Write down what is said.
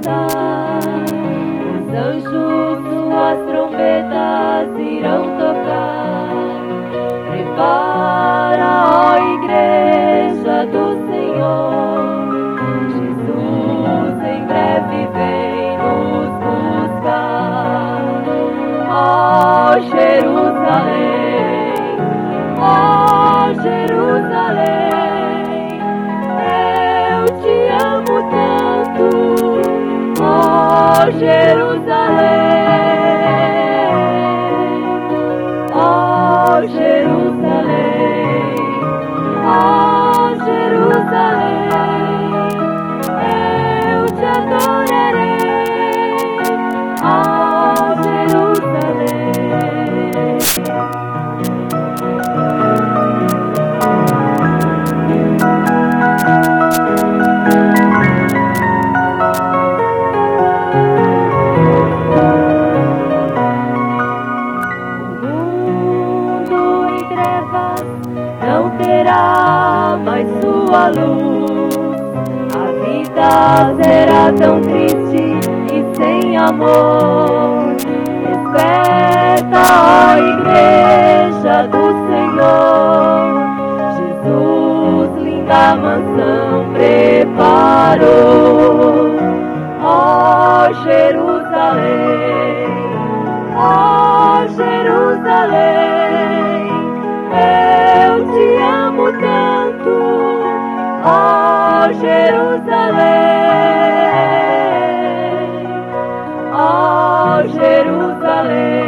cantar, os anjos suas trombetas irão tocar. Prepara, ó igreja do Senhor, Jesus em breve vem nos buscar. Ó Jerusalém, ó Jerusalém, eu te amo tanto, ó Jerusalém, ó Jerusalém, ó Jerusalém, eu te adorarei, ó Jerusalém. Não terá mais sua luz, a vida será tão triste e sem amor. Desperta, ó igreja do Senhor, Jesus linda mansão preparou. Ó Jerusalém, ó Jerusalém, eu te amo tanto, ó Jerusalém, ó Jerusalém.